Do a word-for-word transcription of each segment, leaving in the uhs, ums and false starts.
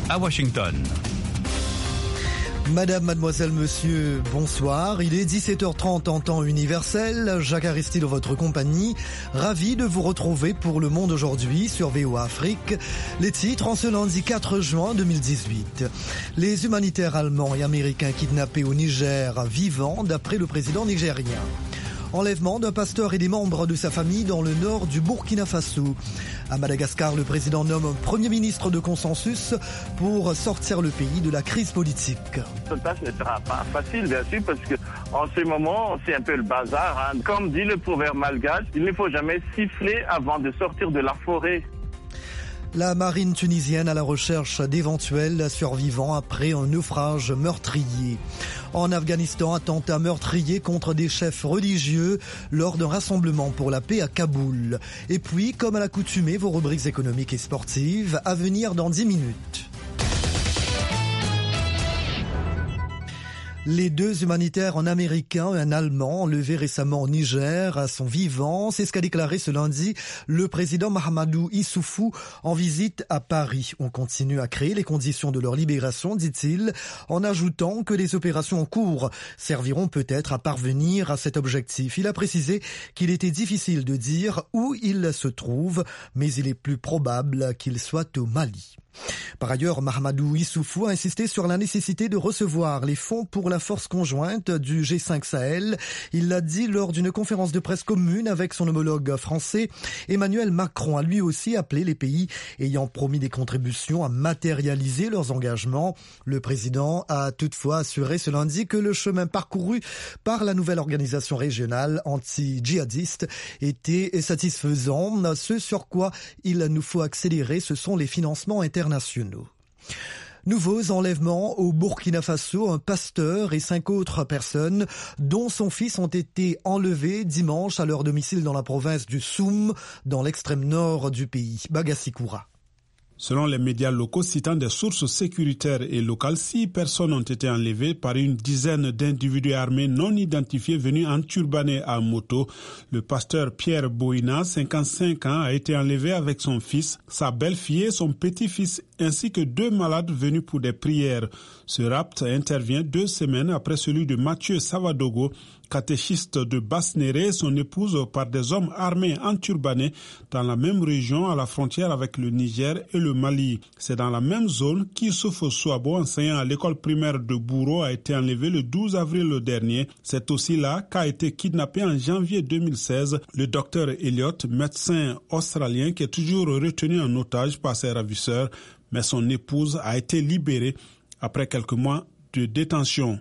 à Washington. Madame, mademoiselle, monsieur, bonsoir. Il est dix-sept heures trente en temps universel. Jacques Aristide en votre compagnie. Ravi de vous retrouver pour Le Monde aujourd'hui sur V O A Afrique. Les titres en ce lundi quatre juin deux mille dix-huit. Les humanitaires allemands et américains kidnappés au Niger vivants d'après le président nigérien. Enlèvement d'un pasteur et des membres de sa famille dans le nord du Burkina Faso. À Madagascar, le président nomme un premier ministre de consensus pour sortir le pays de la crise politique. Cette tâche ne sera pas facile, bien sûr, parce qu'en ce moment, c'est un peu le bazar. Hein. Comme dit le proverbe malgache, il ne faut jamais siffler avant de sortir de la forêt. La marine tunisienne à la recherche d'éventuels survivants après un naufrage meurtrier. En Afghanistan, attentat meurtrier contre des chefs religieux lors d'un rassemblement pour la paix à Kaboul. Et puis, comme à l'accoutumée, vos rubriques économiques et sportives à venir dans dix minutes. Les deux humanitaires, un américain et un allemand, enlevés récemment au Niger, sont vivants. C'est ce qu'a déclaré ce lundi le président Mahamadou Issoufou en visite à Paris. On continue à créer les conditions de leur libération, dit-il, en ajoutant que les opérations en cours serviront peut-être à parvenir à cet objectif. Il a précisé qu'il était difficile de dire où il se trouve, mais il est plus probable qu'il soit au Mali. Par ailleurs, Mahamadou Issoufou a insisté sur la nécessité de recevoir les fonds pour la force conjointe du G cinq Sahel. Il l'a dit lors d'une conférence de presse commune avec son homologue français. Emmanuel Macron a lui aussi appelé les pays ayant promis des contributions à matérialiser leurs engagements. Le président a toutefois assuré ce lundi que le chemin parcouru par la nouvelle organisation régionale anti-djihadiste était satisfaisant. Ce sur quoi il nous faut accélérer, ce sont les financements internationaux. Nouveaux enlèvements au Burkina Faso, un pasteur et cinq autres personnes, dont son fils, ont été enlevés dimanche à leur domicile dans la province du Soum, dans l'extrême nord du pays. Bagassi Koura. Selon les médias locaux citant des sources sécuritaires et locales, six personnes ont été enlevées par une dizaine d'individus armés non identifiés venus enturbanés à moto. Le pasteur Pierre Boina, cinquante-cinq ans, a été enlevé avec son fils, sa belle-fille et son petit-fils, ainsi que deux malades venus pour des prières. Ce rapt intervient deux semaines après celui de Mathieu Savadogo, catéchiste de Basse-Néré, et son épouse par des hommes armés enturbanés dans la même région à la frontière avec le Niger et le Mali. C'est dans la même zone qu'Issouf Souabo, enseignant à l'école primaire de Bouro, a été enlevé le douze avril dernier. C'est aussi là qu'a été kidnappé en janvier deux mille seize le docteur Elliott, médecin australien qui est toujours retenu en otage par ses ravisseurs, mais son épouse a été libérée après quelques mois de détention.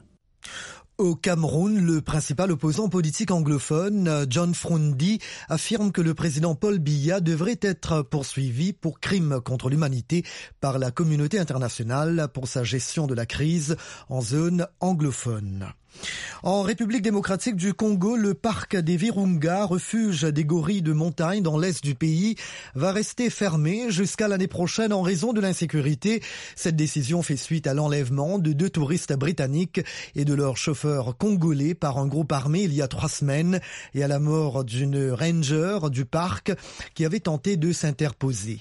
Au Cameroun, le principal opposant politique anglophone, John Froundi, affirme que le président Paul Biya devrait être poursuivi pour crimes contre l'humanité par la communauté internationale pour sa gestion de la crise en zone anglophone. En République démocratique du Congo, le parc des Virunga, refuge des gorilles de montagne dans l'est du pays, va rester fermé jusqu'à l'année prochaine en raison de l'insécurité. Cette décision fait suite à l'enlèvement de deux touristes britanniques et de leur chauffeur congolais par un groupe armé il y a trois semaines et à la mort d'une ranger du parc qui avait tenté de s'interposer.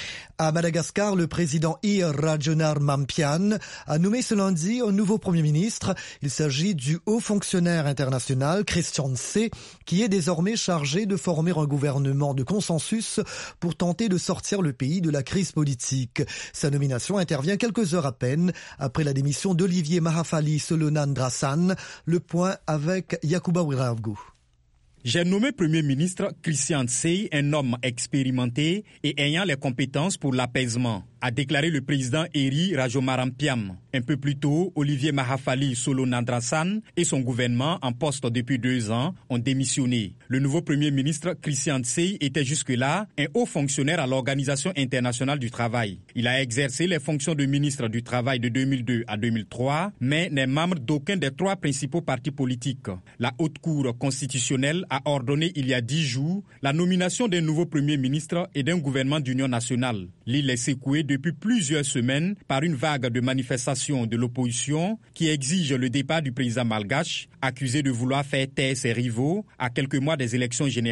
À Madagascar, le président Ir Rajonar Mampian a nommé ce lundi un nouveau Premier ministre. Il s'agit du haut fonctionnaire international Christian C, qui est désormais chargé de former un gouvernement de consensus pour tenter de sortir le pays de la crise politique. Sa nomination intervient quelques heures à peine après la démission d'Olivier Mahafali Solonandrasan. Le point avec Yacouba Ouiravgou. J'ai nommé Premier ministre Christian Sey, un homme expérimenté et ayant les compétences pour l'apaisement, a déclaré le président Eri Rajomarampiam. Un peu plus tôt, Olivier Mahafali Solonandrasan et son gouvernement, en poste depuis deux ans, ont démissionné. Le nouveau Premier ministre Christian Sey était jusque-là un haut fonctionnaire à l'Organisation internationale du travail. Il a exercé les fonctions de ministre du Travail de deux mille deux à deux mille trois, mais n'est membre d'aucun des trois principaux partis politiques. La Haute Cour constitutionnelle a ordonné il y a dix jours la nomination d'un nouveau Premier ministre et d'un gouvernement d'union nationale. L'île est secouée depuis plusieurs semaines par une vague de manifestations de l'opposition qui exige le départ du président malgache, accusé de vouloir faire taire ses rivaux à quelques mois des élections générales.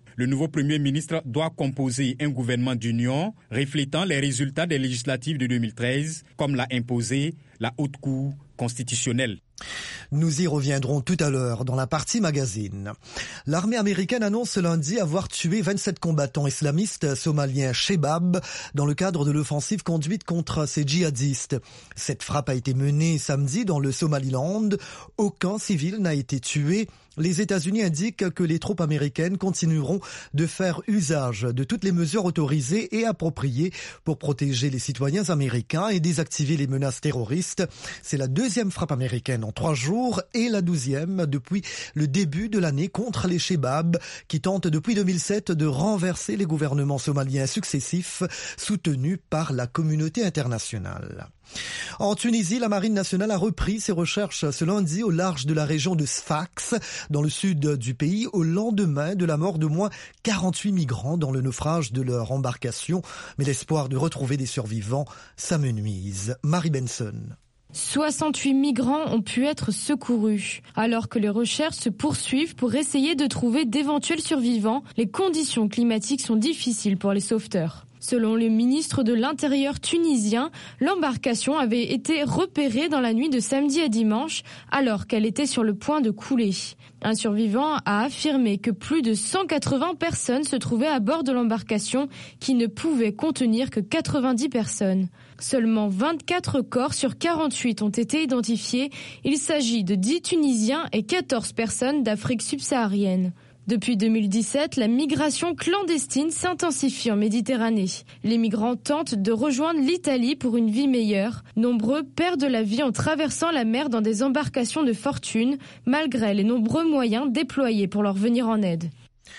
Le nouveau Premier ministre doit composer un gouvernement d'union reflétant les résultats des législatives de deux mille treize, comme l'a imposé la Haute Cour constitutionnelle. Nous y reviendrons tout à l'heure dans la partie magazine. L'armée américaine annonce ce lundi avoir tué vingt-sept combattants islamistes somaliens Shebab dans le cadre de l'offensive conduite contre ces djihadistes. Cette frappe a été menée samedi dans le Somaliland. Aucun civil n'a été tué. Les États-Unis indiquent que les troupes américaines continueront de faire usage de toutes les mesures autorisées et appropriées pour protéger les citoyens américains et désactiver les menaces terroristes. C'est la deuxième frappe américaine en trois jours et la douzième depuis le début de l'année contre les Shebab qui tentent depuis deux mille sept de renverser les gouvernements somaliens successifs soutenus par la communauté internationale. En Tunisie, la Marine nationale a repris ses recherches ce lundi au large de la région de Sfax, dans le sud du pays, au lendemain de la mort de moins quarante-huit migrants dans le naufrage de leur embarcation. Mais l'espoir de retrouver des survivants s'amenuise. Marie Benson. soixante-huit migrants ont pu être secourus. Alors que les recherches se poursuivent pour essayer de trouver d'éventuels survivants, les conditions climatiques sont difficiles pour les sauveteurs. Selon le ministre de l'Intérieur tunisien, l'embarcation avait été repérée dans la nuit de samedi à dimanche alors qu'elle était sur le point de couler. Un survivant a affirmé que plus de cent quatre-vingts personnes se trouvaient à bord de l'embarcation qui ne pouvait contenir que quatre-vingt-dix personnes. Seulement vingt-quatre corps sur quarante-huit ont été identifiés. Il s'agit de dix Tunisiens et quatorze personnes d'Afrique subsaharienne. Depuis deux mille dix-sept, la migration clandestine s'intensifie en Méditerranée. Les migrants tentent de rejoindre l'Italie pour une vie meilleure. Nombreux perdent la vie en traversant la mer dans des embarcations de fortune, malgré les nombreux moyens déployés pour leur venir en aide.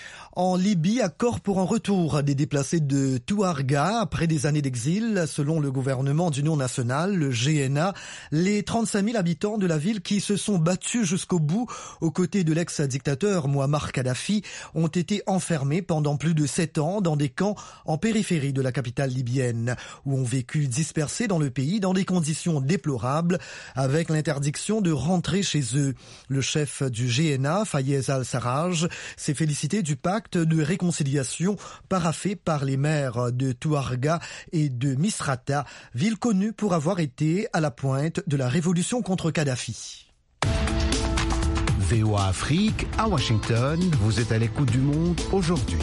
En Libye, accord pour un retour des déplacés de Touarga après des années d'exil. Selon le gouvernement d'union nationale, le G N A, les trente-cinq mille habitants de la ville qui se sont battus jusqu'au bout aux côtés de l'ex-dictateur Mouammar Kadhafi ont été enfermés pendant plus de sept ans dans des camps en périphérie de la capitale libyenne, où ont vécu dispersés dans le pays dans des conditions déplorables avec l'interdiction de rentrer chez eux. Le chef du G N A, Fayez al-Sarraj, s'est félicité du pacte de réconciliation paraphé par les maires de Touarga et de Misrata, ville connue pour avoir été à la pointe de la révolution contre Kadhafi. V O A Afrique, à Washington, vous êtes à l'écoute du monde aujourd'hui.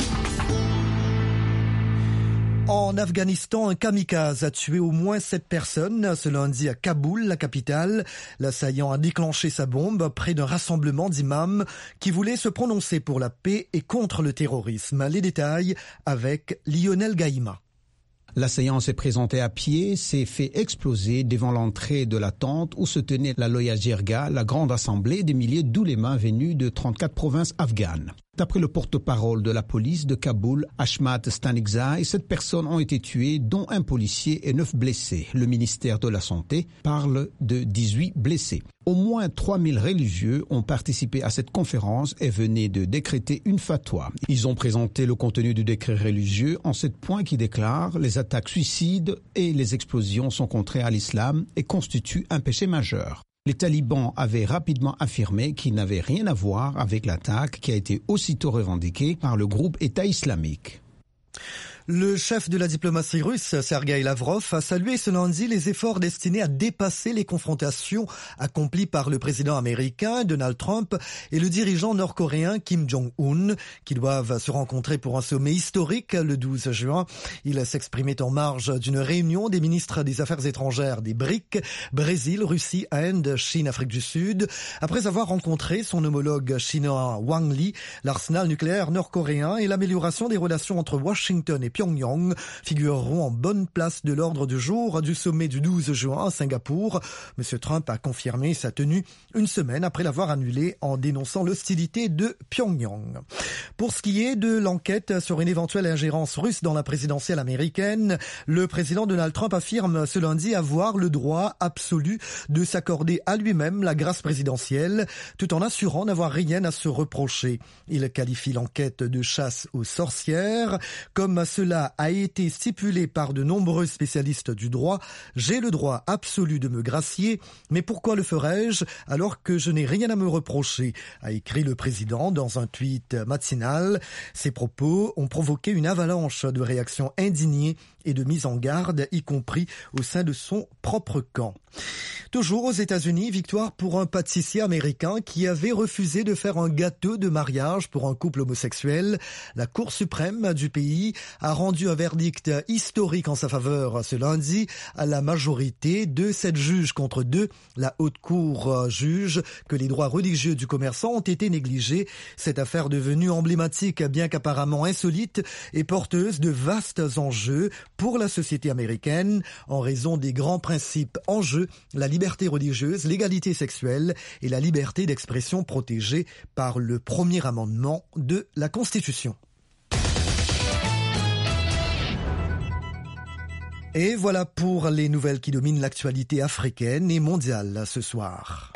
En Afghanistan, un kamikaze a tué au moins sept personnes ce lundi à Kaboul, la capitale. L'assaillant a déclenché sa bombe près d'un rassemblement d'imams qui voulaient se prononcer pour la paix et contre le terrorisme. Les détails avec Lionel Gaïma. L'assaillant s'est présenté à pied, s'est fait exploser devant l'entrée de la tente où se tenait la Loya Jirga, la grande assemblée des milliers d'oulémas venus de trente-quatre provinces afghanes. D'après le porte-parole de la police de Kaboul, Ashmat Stanikzai, sept personnes ont été tuées, dont un policier et neuf blessés. Le ministère de la Santé parle de dix-huit blessés. Au moins trois mille religieux ont participé à cette conférence et venaient de décréter une fatwa. Ils ont présenté le contenu du décret religieux en sept points qui déclarent les attaques suicides et les explosions sont contraires à l'islam et constituent un péché majeur. Les talibans avaient rapidement affirmé qu'ils n'avaient rien à voir avec l'attaque qui a été aussitôt revendiquée par le groupe État islamique. Le chef de la diplomatie russe, Sergueï Lavrov, a salué ce lundi les efforts destinés à dépasser les confrontations accomplies par le président américain Donald Trump et le dirigeant nord-coréen Kim Jong-un, qui doivent se rencontrer pour un sommet historique le douze juin. Il s'exprimait en marge d'une réunion des ministres des Affaires étrangères des B R I C, Brésil, Russie, Inde, Chine, Afrique du Sud. Après avoir rencontré son homologue chinois Wang Li, l'arsenal nucléaire nord-coréen et l'amélioration des relations entre Washington et Pyongyang figureront en bonne place de l'ordre du jour du sommet du douze juin à Singapour. M. Trump a confirmé sa tenue une semaine après l'avoir annulée en dénonçant l'hostilité de Pyongyang. Pour ce qui est de l'enquête sur une éventuelle ingérence russe dans la présidentielle américaine, le président Donald Trump affirme ce lundi avoir le droit absolu de s'accorder à lui-même la grâce présidentielle, tout en assurant n'avoir rien à se reprocher. Il qualifie l'enquête de chasse aux sorcières comme ce cela a été stipulé par de nombreux spécialistes du droit. J'ai le droit absolu de me gracier, mais pourquoi le ferais-je alors que je n'ai rien à me reprocher, a écrit le président dans un tweet matinal. Ces propos ont provoqué une avalanche de réactions indignées et de mise en garde, y compris au sein de son propre camp. Toujours aux États-Unis, victoire pour un pâtissier américain qui avait refusé de faire un gâteau de mariage pour un couple homosexuel. La Cour suprême du pays a rendu un verdict historique en sa faveur ce lundi à la majorité de sept juges contre deux. La haute cour juge que les droits religieux du commerçant ont été négligés. Cette affaire devenue emblématique, bien qu'apparemment insolite, est porteuse de vastes enjeux pour la société américaine en raison des grands principes en jeu, la liberté religieuse, l'égalité sexuelle et la liberté d'expression protégée par le premier amendement de la Constitution. Et voilà pour les nouvelles qui dominent l'actualité africaine et mondiale ce soir.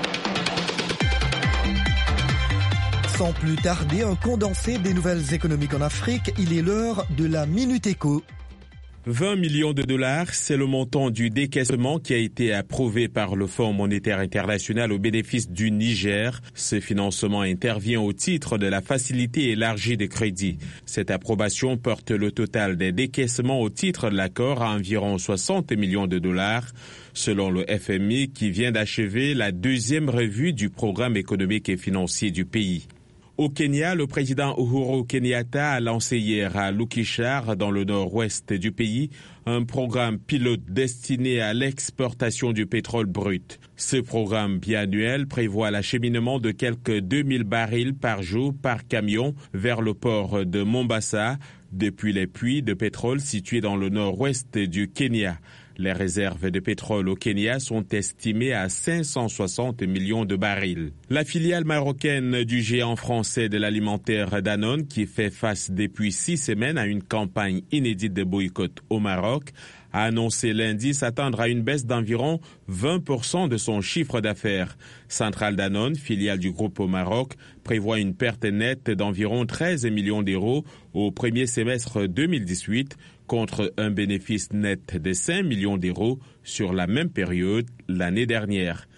Sans plus tarder, un condensé des nouvelles économiques en Afrique, il est l'heure de la Minute Éco. vingt millions de dollars, c'est le montant du décaissement qui a été approuvé par le Fonds monétaire international au bénéfice du Niger. Ce financement intervient au titre de la facilité élargie de crédit. Cette approbation porte le total des décaissements au titre de l'accord à environ soixante millions de dollars, selon le F M I qui vient d'achever la deuxième revue du programme économique et financier du pays. Au Kenya, le président Uhuru Kenyatta a lancé hier à Lukishar, dans le nord-ouest du pays, un programme pilote destiné à l'exportation du pétrole brut. Ce programme biannuel prévoit l'acheminement de quelques deux mille barils par jour par camion vers le port de Mombasa, depuis les puits de pétrole situés dans le nord-ouest du Kenya. Les réserves de pétrole au Kenya sont estimées à cinq cent soixante millions de barils. La filiale marocaine du géant français de l'alimentaire Danone, qui fait face depuis six semaines à une campagne inédite de boycott au Maroc, a annoncé lundi s'attendre à une baisse d'environ vingt pour cent de son chiffre d'affaires. Centrale Danone, filiale du groupe au Maroc, prévoit une perte nette d'environ treize millions d'euros au premier semestre deux mille dix-huit, contre un bénéfice net de cinq millions d'euros sur la même période l'année dernière.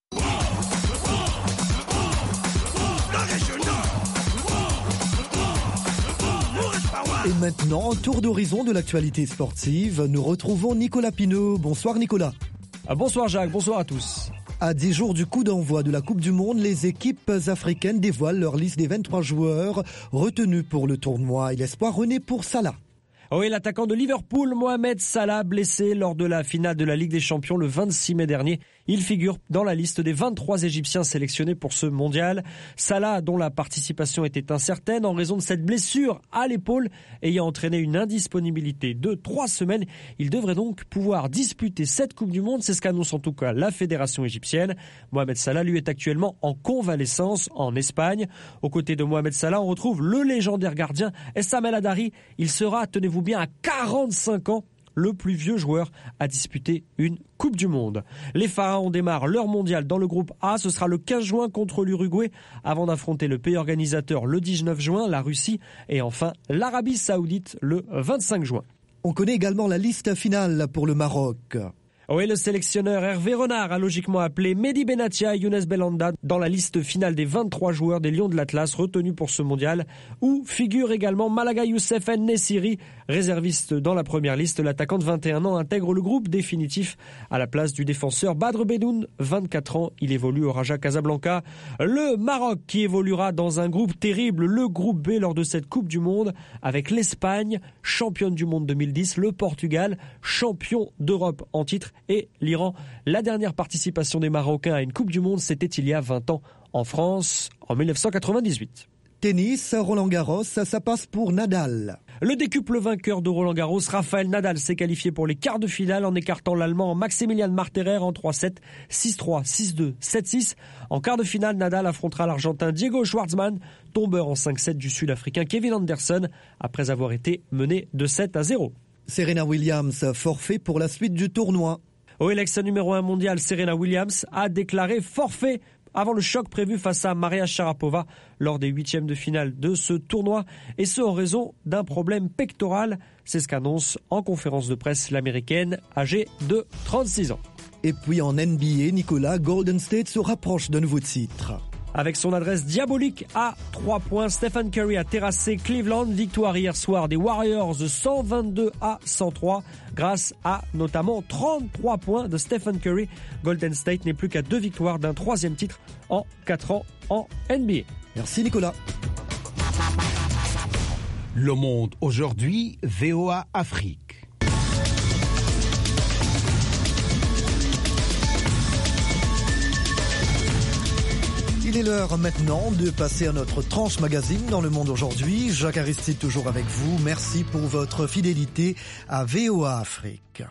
Et maintenant, tour d'horizon de l'actualité sportive. Nous retrouvons Nicolas Pinault. Bonsoir Nicolas. Bonsoir Jacques, bonsoir à tous. À dix jours du coup d'envoi de la Coupe du Monde, les équipes africaines dévoilent leur liste des vingt-trois joueurs retenus pour le tournoi. Et l'espoir renaît pour Salah. Oui, l'attaquant de Liverpool, Mohamed Salah, blessé lors de la finale de la Ligue des Champions le vingt-six mai dernier. Il figure dans la liste des vingt-trois Égyptiens sélectionnés pour ce mondial. Salah, dont la participation était incertaine en raison de cette blessure à l'épaule ayant entraîné une indisponibilité de trois semaines. Il devrait donc pouvoir disputer cette Coupe du Monde. C'est ce qu'annonce en tout cas la fédération égyptienne. Mohamed Salah, lui, est actuellement en convalescence en Espagne. Aux côtés de Mohamed Salah, on retrouve le légendaire gardien Essam El Hadari. Il sera, tenez-vous bien, à quarante-cinq ans, le plus vieux joueur à disputer une Coupe du Monde. Les Pharaons démarrent leur mondial dans le groupe A. Ce sera le quinze juin contre l'Uruguay avant d'affronter le pays organisateur le dix-neuf juin, la Russie, et enfin l'Arabie Saoudite le vingt-cinq juin. On connaît également la liste finale pour le Maroc. Oui, le sélectionneur Hervé Renard a logiquement appelé Mehdi Benatia et Younes Belhanda dans la liste finale des vingt-trois joueurs des Lions de l'Atlas retenus pour ce mondial, où figure également Malaga Youssef En-Nessiri, réserviste dans la première liste. L'attaquant de vingt et un ans intègre le groupe définitif à la place du défenseur Badr Bedoun, vingt-quatre ans. Il évolue au Raja Casablanca. Le Maroc qui évoluera dans un groupe terrible, le groupe B, lors de cette Coupe du Monde, avec l'Espagne, championne du monde deux mille dix, le Portugal, champion d'Europe en titre, et l'Iran. La dernière participation des Marocains à une Coupe du Monde, c'était il y a vingt ans en France, en mille neuf cent quatre-vingt-dix-huit. Tennis, Roland Garros, ça, ça passe pour Nadal. Le décuple vainqueur de Roland Garros, Rafael Nadal, s'est qualifié pour les quarts de finale en écartant l'Allemand Maximilian Marterer en trois sept, six trois, six deux, sept six. En quart de finale, Nadal affrontera l'Argentin Diego Schwartzmann, tombeur en cinq sept du Sud-Africain Kevin Anderson, après avoir été mené de sept à zéro. Serena Williams, forfait pour la suite du tournoi. Au l'ex numéro un mondial, Serena Williams a déclaré forfait avant le choc prévu face à Maria Sharapova lors des huitièmes de finale de ce tournoi, et ce en raison d'un problème pectoral. C'est ce qu'annonce en conférence de presse l'américaine âgée de trente-six ans. Et puis en N B A, Nicolas, Golden State se rapproche d'un nouveau titre. Avec son adresse diabolique à trois points, Stephen Curry a terrassé Cleveland. Victoire hier soir des Warriors de cent vingt-deux à cent trois grâce à notamment trente-trois points de Stephen Curry. Golden State n'est plus qu'à deux victoires d'un troisième titre en quatre ans en N B A. Merci Nicolas. Le Monde aujourd'hui, V O A Afrique. Il est l'heure maintenant de passer à notre tranche magazine dans Le Monde aujourd'hui. Jacques Aristide toujours avec vous. Merci pour votre fidélité à V O A Afrique.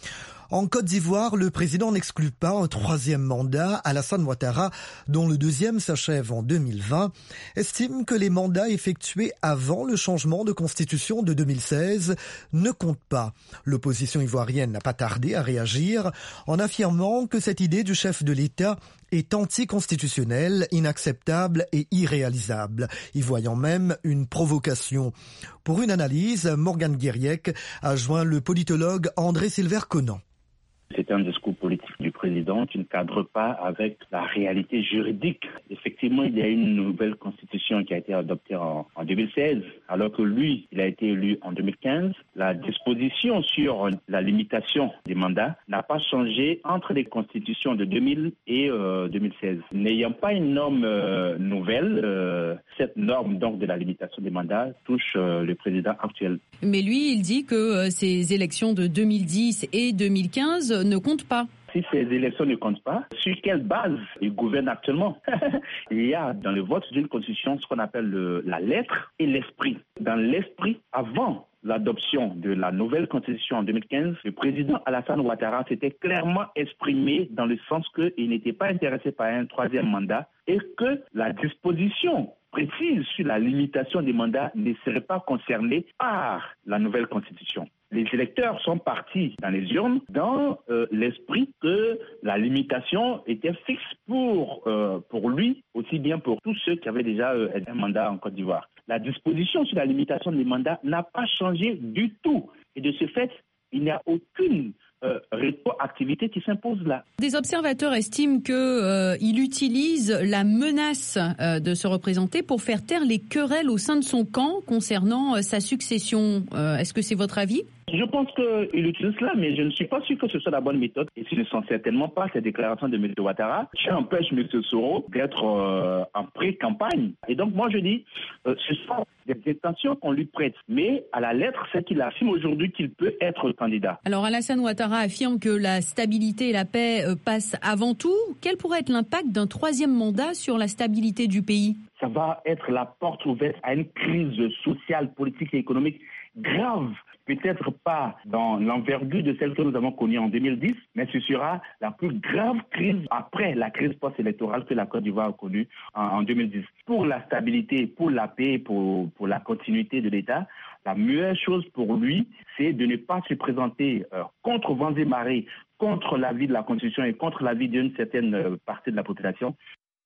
En Côte d'Ivoire, le président n'exclut pas un troisième mandat. Alassane Ouattara, dont le deuxième s'achève en deux mille vingt, estime que les mandats effectués avant le changement de constitution de deux mille seize ne comptent pas. L'opposition ivoirienne n'a pas tardé à réagir en affirmant que cette idée du chef de l'État est anticonstitutionnelle, inacceptable et irréalisable, y voyant même une provocation. Pour une analyse, Morgane Guiriec a joint le politologue André Silver-Conan. C'est un discours politique du président qui ne cadre pas avec la réalité juridique. Effectivement, il y a une nouvelle constitution qui a été adoptée en, en deux mille seize, alors que lui, il a été élu en deux mille quinze. La disposition sur la limitation des mandats n'a pas changé entre les constitutions de deux mille et euh, deux mille seize. N'ayant pas une norme euh, nouvelle, euh, cette norme donc de la limitation des mandats touche euh, le président actuel. Mais lui, il dit que euh, ces élections de deux mille dix et deux mille quinze ne comptent pas. Si ces élections ne comptent pas, sur quelle base il gouverne actuellement? Il y a dans le vote d'une constitution ce qu'on appelle le, la lettre et l'esprit. Dans l'esprit, avant l'adoption de la nouvelle constitution en deux mille quinze, le président Alassane Ouattara s'était clairement exprimé dans le sens qu'il n'était pas intéressé par un troisième mandat et que la disposition précise sur la limitation des mandats ne serait pas concernée par la nouvelle constitution. Les électeurs sont partis dans les urnes dans euh, l'esprit que la limitation était fixe pour, euh, pour lui, aussi bien pour tous ceux qui avaient déjà euh, un mandat en Côte d'Ivoire. La disposition sur la limitation des mandats n'a pas changé du tout. Et de ce fait, il n'y a aucune euh, rétroactivité qui s'impose là. Des observateurs estiment qu'il euh, utilise la menace euh, de se représenter pour faire taire les querelles au sein de son camp concernant euh, sa succession. Euh, est-ce que c'est votre avis ? Je pense qu'il utilise cela, mais je ne suis pas sûr que ce soit la bonne méthode. Et ce ne sont certainement pas ces déclarations de M. Ouattara qui empêchent M. Soro d'être euh, en pré-campagne. Et donc moi je dis, euh, ce sont des intentions qu'on lui prête. Mais à la lettre, c'est qu'il affirme aujourd'hui qu'il peut être candidat. Alors Alassane Ouattara affirme que la stabilité et la paix euh, passent avant tout. Quel pourrait être l'impact d'un troisième mandat sur la stabilité du pays ? Ça va être la porte ouverte à une crise sociale, politique et économique grave. Peut-être pas dans l'envergure de celle que nous avons connue en deux mille dix, mais ce sera la plus grave crise après la crise post-électorale que la Côte d'Ivoire a connue en, en deux mille dix. Pour la stabilité, pour la paix, pour, pour la continuité de l'État, la meilleure chose pour lui, c'est de ne pas se présenter euh, contre vents et marées, contre l'avis de la Constitution et contre l'avis d'une certaine euh, partie de la population.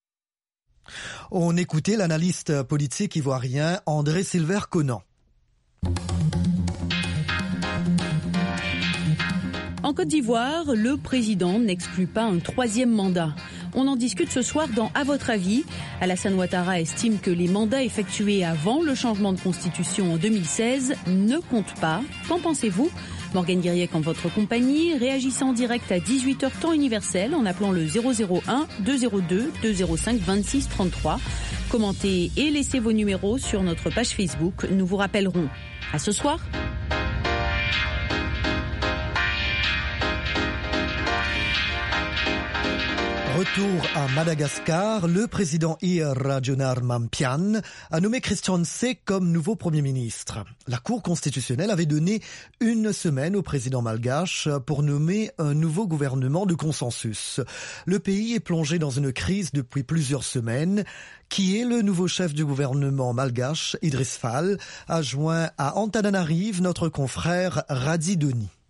On écoutait l'analyste politique ivoirien André Silver-Conan. En Côte d'Ivoire, le président n'exclut pas un troisième mandat. On en discute ce soir dans À votre avis. Alassane Ouattara estime que les mandats effectués avant le changement de constitution en deux mille seize ne comptent pas. Qu'en pensez-vous ? Morgane Guiriec en votre compagnie. Réagissez en direct à dix-huit heures temps universel en appelant le zéro zéro un deux zéro deux deux zéro cinq vingt-six trente-trois. Commentez et laissez vos numéros sur notre page Facebook. Nous vous rappellerons. À ce soir. Retour à Madagascar, le président Iyar Radjonar Mampian a nommé Christian Tse comme nouveau Premier ministre. La Cour constitutionnelle avait donné une semaine au président malgache pour nommer un nouveau gouvernement de consensus. Le pays est plongé dans une crise depuis plusieurs semaines. Qui est le nouveau chef du gouvernement malgache, Idriss Fall, a joint à Antananarive notre confrère Radi Doni.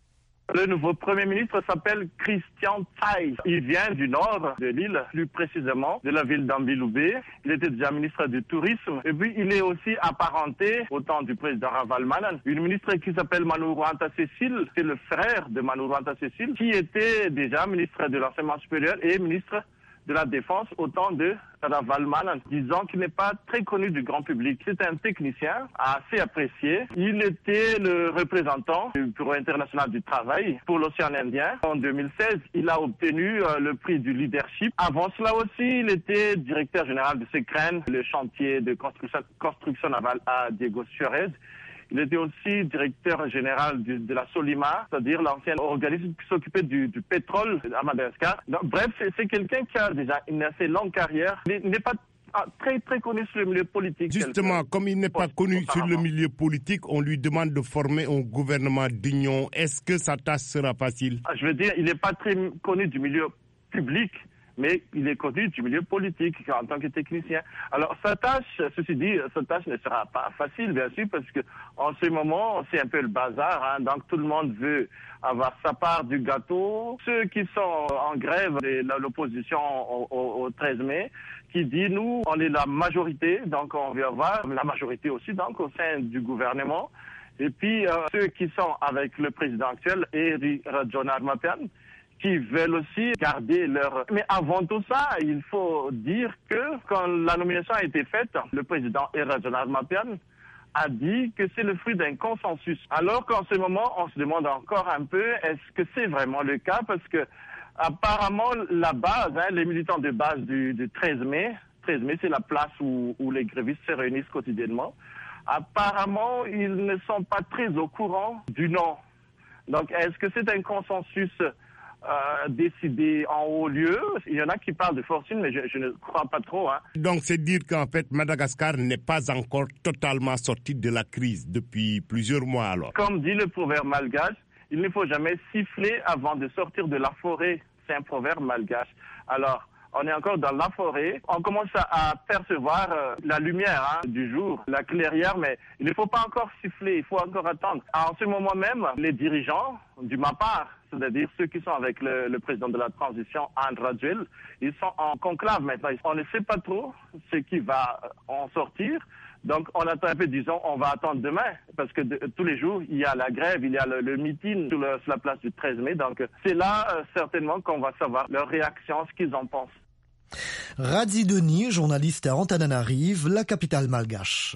Le nouveau Premier ministre s'appelle Christian Tsai. Il vient du nord de l'île, plus précisément de la ville d'Ambiloubé. Il était déjà ministre du Tourisme. Et puis, il est aussi apparenté au temps du président Ravalomanana. Une ministre qui s'appelle Manourou Anta Cécile, c'est le frère de Manourou Anta Cécile, qui était déjà ministre de l'Enseignement supérieur et ministre de la Défense au temps de Ravalomanana, disant qu'il n'est pas très connu du grand public. C'est un technicien assez apprécié. Il était le représentant du Bureau international du travail pour l'océan Indien. En deux mille seize, il a obtenu euh, le prix du leadership. Avant cela aussi, il était directeur général de Secren, le chantier de construction, construction navale à Diego Suarez. Il était aussi directeur général de, de la Solima, c'est-à-dire l'ancien organisme qui s'occupait du, du pétrole à Madagascar. Donc, bref, c'est, c'est quelqu'un qui a déjà une assez longue carrière. Il n'est pas très très connu sur le milieu politique. Justement, comme il n'est pas connu sur le milieu politique, on lui demande de former un gouvernement d'union. Est-ce que sa tâche sera facile? Je veux dire, il n'est pas très connu du milieu public, mais il est connu du milieu politique en tant que technicien. Alors sa tâche, ceci dit, sa tâche ne sera pas facile, bien sûr, parce que en ce moment, c'est un peu le bazar, hein, donc tout le monde veut avoir sa part du gâteau. Ceux qui sont en grève de l'opposition au, au, au treize mai, qui dit, nous, on est la majorité, donc on veut avoir la majorité aussi, donc au sein du gouvernement. Et puis, euh, ceux qui sont avec le président actuel, Eri Rajoelinarimampianina, qui veulent aussi garder leur... Mais avant tout ça, il faut dire que quand la nomination a été faite, le président Eri Rajoelinarimampianina a dit que c'est le fruit d'un consensus. Alors qu'en ce moment, on se demande encore un peu, est-ce que c'est vraiment le cas? Parce que apparemment, la base, hein, les militants de base du, du treize mai, treize mai, c'est la place où, où les grévistes se réunissent quotidiennement. Apparemment, ils ne sont pas très au courant du non. Donc, est-ce que c'est un consensus Euh, décidé en haut lieu? Il y en a qui parlent de fortune, mais je, je ne crois pas trop. Hein. Donc c'est dire qu'en fait Madagascar n'est pas encore totalement sorti de la crise depuis plusieurs mois alors. Comme dit le proverbe malgache, il ne faut jamais siffler avant de sortir de la forêt. C'est un proverbe malgache. Alors, on est encore dans la forêt. On commence à percevoir euh, la lumière hein, du jour, la clairière, mais il ne faut pas encore siffler, il faut encore attendre. En ce moment même, les dirigeants du MAPAR, c'est-à-dire ceux qui sont avec le, le président de la transition, André Rajoelina, ils sont en conclave maintenant. On ne sait pas trop ce qui va en sortir. Donc, on attend un peu, disons, on va attendre demain, parce que de, tous les jours, il y a la grève, il y a le, le meeting sur, le, sur la place du treize mai. Donc, c'est là, euh, certainement, qu'on va savoir leur réaction, ce qu'ils en pensent. Radzi Denis, journaliste à Antananarive, la capitale malgache.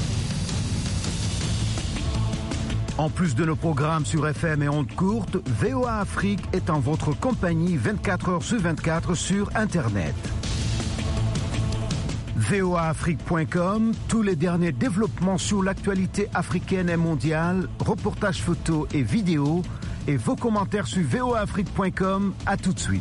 En plus de nos programmes sur F M et ondes courtes, V O A Afrique est en votre compagnie vingt-quatre heures sur vingt-quatre sur Internet. V O A Afrique point com, tous les derniers développements sur l'actualité africaine et mondiale, reportages photos et vidéos, et vos commentaires sur V O A Afrique point com. À tout de suite.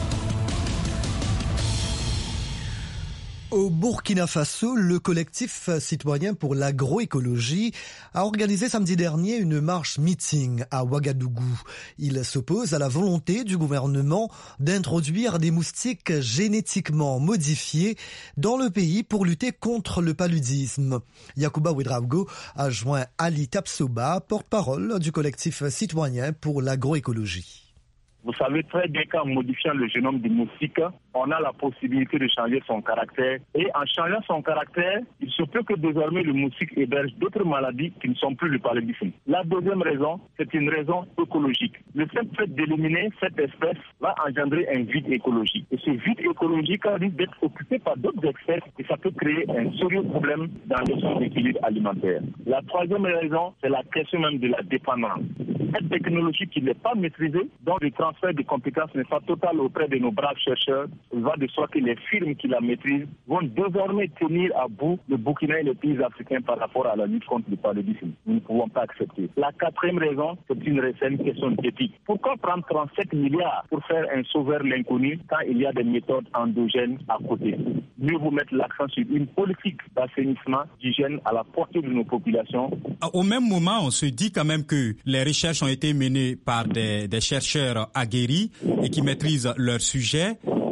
Au Burkina Faso, le collectif citoyen pour l'agroécologie a organisé samedi dernier une marche-meeting à Ouagadougou. Il s'oppose à la volonté du gouvernement d'introduire des moustiques génétiquement modifiés dans le pays pour lutter contre le paludisme. Yacouba Ouedraogo a joint Ali Tapsoba, porte-parole du collectif citoyen pour l'agroécologie. Vous savez très bien qu'en modifiant le génome du moustique, on a la possibilité de changer son caractère. Et en changeant son caractère, il se peut que désormais le moustique héberge d'autres maladies qui ne sont plus le paludisme. La deuxième raison, c'est une raison écologique. Le simple fait d'éliminer cette espèce va engendrer un vide écologique. Et ce vide écologique risque d'être occupé par d'autres espèces et ça peut créer un sérieux problème dans son équilibre alimentaire. La troisième raison, c'est la question même de la dépendance. Cette technologie qui n'est pas maîtrisée, dont le transfert de compétences n'est pas total auprès de nos braves chercheurs, va de soi que les firmes qui la maîtrisent vont désormais tenir à bout le Burkina et les pays africains par rapport à la lutte contre le paludisme. Nous ne pouvons pas accepter. La quatrième raison, c'est une, une question d'éthique. Pourquoi prendre trente-sept milliards pour faire un sauveur l'inconnu quand il y a des méthodes endogènes à côté? Mieux vous mettre l'accent sur une politique d'assainissement, d'hygiène à la portée de nos populations. Au même moment, on se dit quand même que les recherches ont été menées par des, des chercheurs aguerris et qui maîtrisent leur sujet.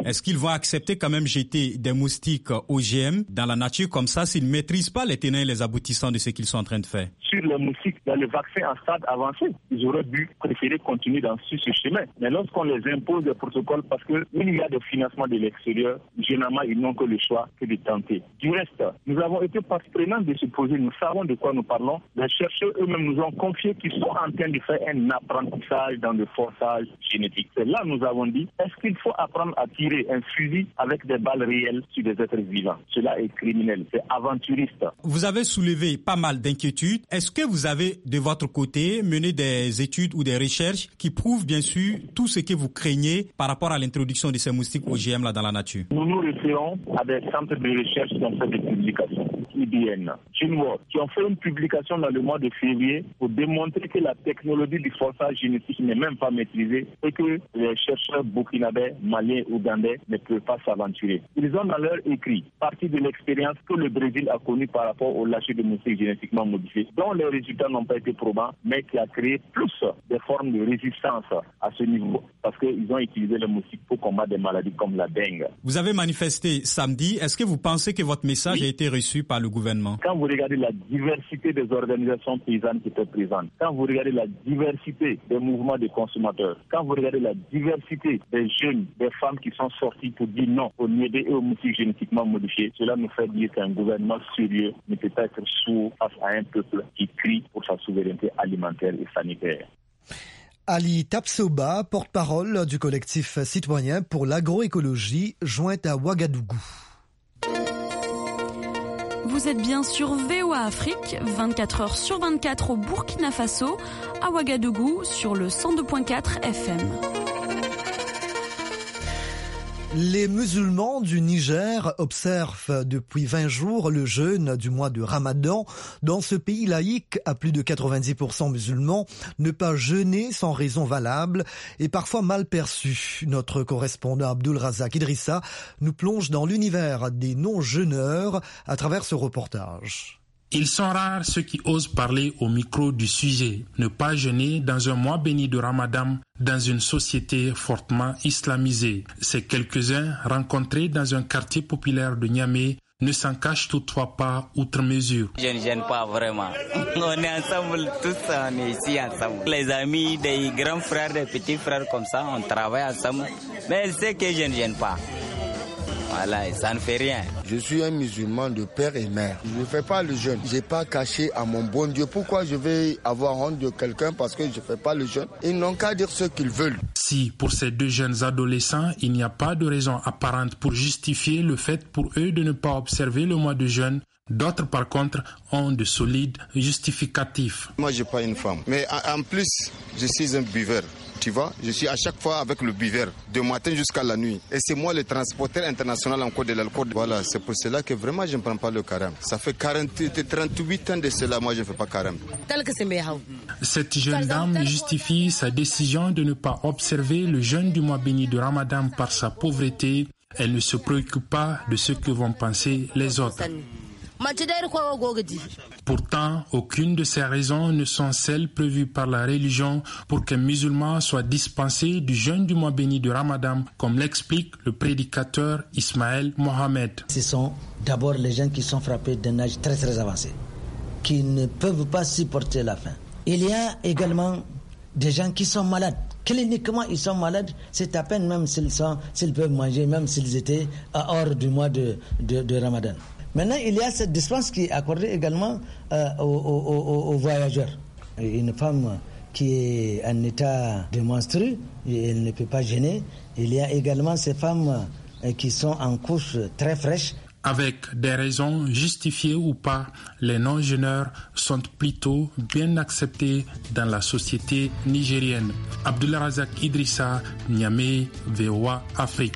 Est-ce qu'ils vont accepter quand même jeter des moustiques O G M dans la nature comme ça s'ils ne maîtrisent pas les tenants et les aboutissants de ce qu'ils sont en train de faire? Sur les moustiques, dans le vaccin en stade avancé, ils auraient dû préférer continuer dans ce chemin. Mais lorsqu'on les impose des protocoles, parce qu'il y a des financements de l'extérieur, généralement, ils n'ont que le choix que de tenter. Du reste, nous avons été partie prenante de ce projet. Nous savons de quoi nous parlons. Les chercheurs eux-mêmes nous ont confié qu'ils sont en train de faire un apprentissage dans le forçage génétique. C'est là nous avons dit, est-ce qu'il faut apprendre à tirer un fusil avec des balles réelles sur des êtres vivants? Cela est criminel, c'est aventuriste. Vous avez soulevé pas mal d'inquiétudes. Est-ce que vous avez de votre côté mené des études ou des recherches qui prouvent bien sûr tout ce que vous craignez par rapport à l'introduction de ces moustiques O G M là dans la nature? Nous nous référons à des centres de recherche qui ont fait des publications. I B N, Chinois, qui ont fait une publication dans le mois de février pour démontrer que la technologie du forçage génétique n'est même pas maîtrisée et que les chercheurs burkinabés, maliens, ougandais ne peuvent pas s'aventurer. Ils ont dans leur écrit partie de l'expérience que le Brésil a connue par rapport au lâcher de moustiques génétiquement modifiés, dont les résultats n'ont pas été probants, mais qui a créé plus des formes de résistance à ce niveau, parce qu'ils ont utilisé les moustiques pour combattre des maladies comme la dengue. Vous avez manifesté samedi. Est-ce que vous pensez que votre message oui. a été reçu par le gouvernement? Quand vous regardez la diversité des organisations paysannes qui étaient présentes, quand vous regardez la diversité des mouvements de consommateurs, quand vous regardez la diversité des jeunes, des femmes qui sont sorties pour dire non aux niébés et aux moustiques génétiquement modifiés, cela nous fait dire qu'un gouvernement sérieux ne peut pas être sourd face à un peuple qui crie pour sa souveraineté alimentaire et sanitaire. Ali Tapsoba, porte-parole du collectif citoyen pour l'agroécologie, jointe à Ouagadougou. Vous êtes bien sur V O A Afrique, vingt-quatre heures sur vingt-quatre au Burkina Faso, à Ouagadougou sur le cent deux virgule quatre F M. Les musulmans du Niger observent depuis vingt jours le jeûne du mois de Ramadan. Dans ce pays laïque, à plus de quatre-vingt-dix pour cent musulmans, ne pas jeûner sans raison valable est parfois mal perçu. Notre correspondant Abdul Razak Idrissa nous plonge dans l'univers des non-jeûneurs à travers ce reportage. Ils sont rares ceux qui osent parler au micro du sujet. Ne pas jeûner dans un mois béni de Ramadan dans une société fortement islamisée. Ces quelques-uns rencontrés dans un quartier populaire de Niamey ne s'en cachent toutefois pas outre mesure. Je ne gêne pas vraiment. On est ensemble, tous on est ici ensemble. Les amis, des grands frères, des petits frères comme ça, on travaille ensemble. Mais c'est que je ne gêne pas. Voilà, ça ne fait rien. Je suis un musulman de père et mère. Je ne fais pas le jeûne. Je n'ai pas caché à mon bon Dieu. Pourquoi je vais avoir honte de quelqu'un parce que je ne fais pas le jeûne? Ils n'ont qu'à dire ce qu'ils veulent. Si pour ces deux jeunes adolescents, il n'y a pas de raison apparente pour justifier le fait pour eux de ne pas observer le mois de jeûne, d'autres, par contre, ont de solides justificatifs. Moi, je n'ai pas une femme. Mais en plus, je suis un buveur. Tu vois, je suis à chaque fois avec le buveur, de matin jusqu'à la nuit. Et c'est moi le transporteur international en code de l'alcool. Voilà, c'est pour cela que vraiment je ne prends pas le carême. Ça fait quarante, trente-huit ans de cela, moi je ne fais pas carême. Cette jeune dame justifie sa décision de ne pas observer le jeûne du mois béni de Ramadan par sa pauvreté. Elle ne se préoccupe pas de ce que vont penser les autres. Pourtant, aucune de ces raisons ne sont celles prévues par la religion pour qu'un musulman soit dispensé du jeûne du mois béni de Ramadan, comme l'explique le prédicateur Ismaël Mohamed. Ce sont d'abord les gens qui sont frappés d'un âge très très avancé, qui ne peuvent pas supporter la faim. Il y a également des gens qui sont malades. Cliniquement, ils sont malades, c'est à peine même s'ils, sont, s'ils peuvent manger, même s'ils étaient hors du mois de, de, de Ramadan. Maintenant, il y a cette dispense qui est accordée également euh, aux, aux, aux voyageurs. Une femme qui est en état de menstru, elle ne peut pas gêner. Il y a également ces femmes euh, qui sont en couche très fraîche. Avec des raisons justifiées ou pas, les non-jeûneurs sont plutôt bien acceptés dans la société nigérienne. Abdullah Razak Idrissa, Niamey, V O A Afrique.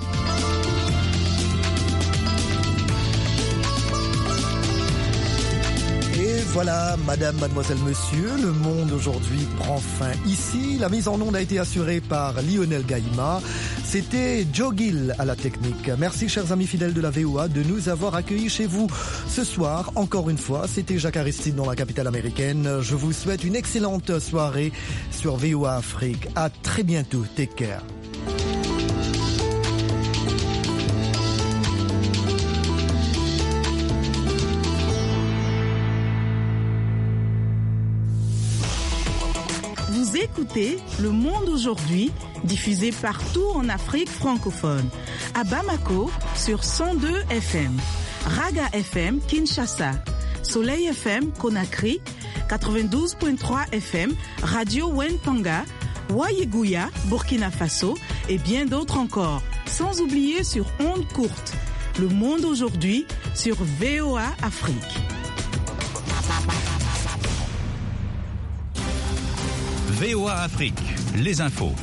Voilà, madame, mademoiselle, monsieur, le monde aujourd'hui prend fin ici. La mise en onde a été assurée par Lionel Gaïma. C'était Joe Gill à la technique. Merci, chers amis fidèles de la V O A, de nous avoir accueillis chez vous ce soir. Encore une fois, c'était Jacques Aristide dans la capitale américaine. Je vous souhaite une excellente soirée sur V O A Afrique. À très bientôt. Take care. écoutez Le Monde aujourd'hui, diffusé partout en Afrique francophone. À Bamako, sur cent deux F M. Raga F M, Kinshasa. Soleil F M, Conakry. quatre-vingt-douze virgule trois F M, Radio Wenpanga. Wayeguya, Burkina Faso. Et bien d'autres encore. Sans oublier sur ondes courtes. Le Monde aujourd'hui, sur V O A Afrique. V O A Afrique, les infos.